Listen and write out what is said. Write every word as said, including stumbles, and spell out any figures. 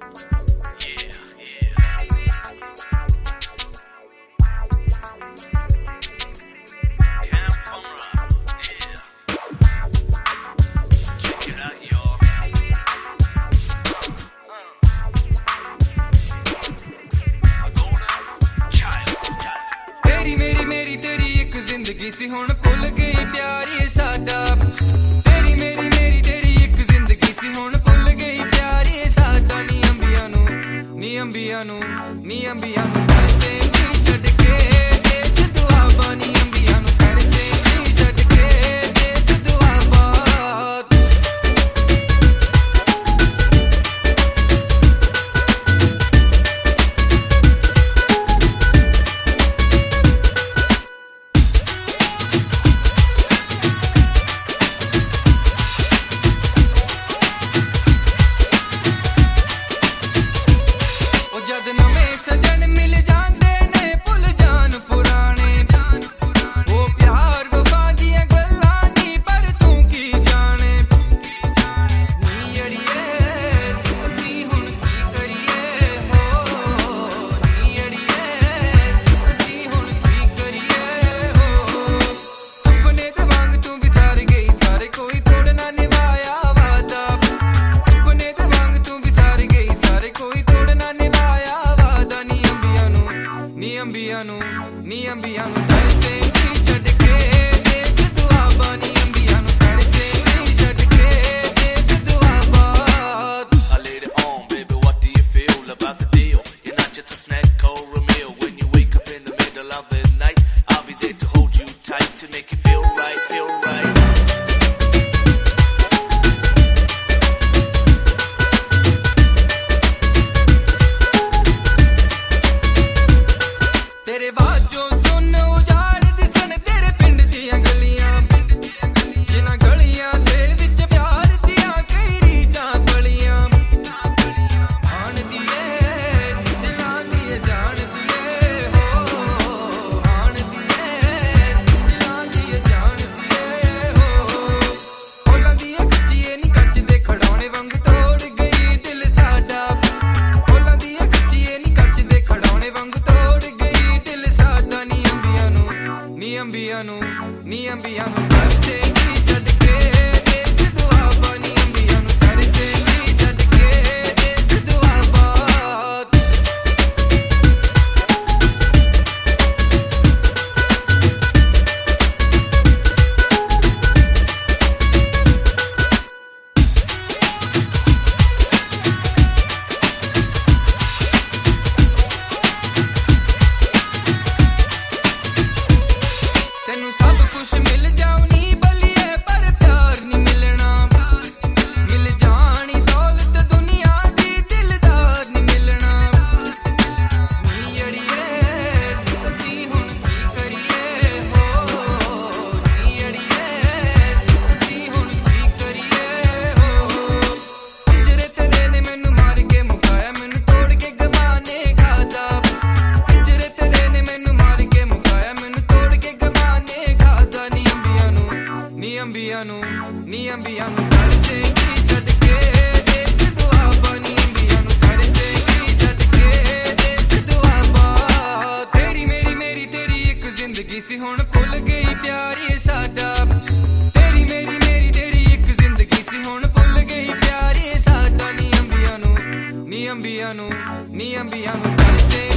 जिंदगी सी हुण भुल गई प्यार ये साडा तेरी मेरी मेरी तेरी एक जिंदगी सी हुण भुल गई प्यार ये साडा नी अंबिया नू नी अंबिया नू नी अंबिया नू तरसे नी छड्ड के देस दुआबा नी अंबिया नू तरसे नी छड्ड के देस दुआबा जद नवे सजन मिल जांदे ने भुल जान पुराने वो प्यार वफा दियां गल्लां नी पर तू की जाने नी अड़िए असी हुण की करिए हो नी अड़िए असी हुण की करिए हो सुपने दे वांग तू विसार गई सारे कोई तोड़ना निभाया वादा सुपने दे वांग तू विसार गई सारे कोई तोड़ना नी अंबिया नू नी अंबिया नू तरसे नी छड्ड के देस दुआबा नी अंबिया नू तरसे नी छड्ड के देस Doaba I laid it on, baby, what do you feel about the deal? You're not just a snack or a meal. When you wake up in the middle of the night, I'll be there to hold you tight to make you feel right, feel right. तेरे बाजों सुन उजाड़ दिसन तेरे पिंड दियां गलियां जिन्हां गलियां दे विच प्यार दियां कई रीतां बलियां आण दिए दिलां दी जान दिए हो आण दिए दिलां दी जान दिए हो फुल्लां दियां कच्चिए नी कच्च दे खड़ौणे वांग तोड़ गई दिल साडा फुल्लां दियां कच्चिए नी कच्च दे खड़ौणे वांग तोड़ गई नी अंबिया नू नी अंबिया नू तरसे नी छड्ड के देस दुआबा नी अंबिया नू तरसे नी छड्ड के देस दुआबा तेनू सब कुछ मिल जाऊ नी बलिए पर प्यार नी मिलना मिल जानी दौलत दुनिया दी दिलदार नी मिलना नी अड़िए असी हुण की करिए हो नी अड़िए असी हुण की करिए हो पिंजरे तेरे ने मैनू मार के मुकाया मैनू तोड़ के गवाने खादा पिंजरे तेरे ने मैनू मार के मुकाया मैनू तोड़ के नी अंबिया नू नी अंबिया नू तरसे नी छड्ड के देस दुआबा नी अंबिया नू तरसे नी छड्ड के देस दुआबा तेरी मेरी मेरी तेरी एक जिंदगी सी हुण भुल गई प्यार ये साडा तेरी मेरी मेरी तेरी एक जिंदगी सी हुण भुल गई प्यार ये साडा नी अंबिया नू नी अंबिया नू नी अंबिया नू तरसे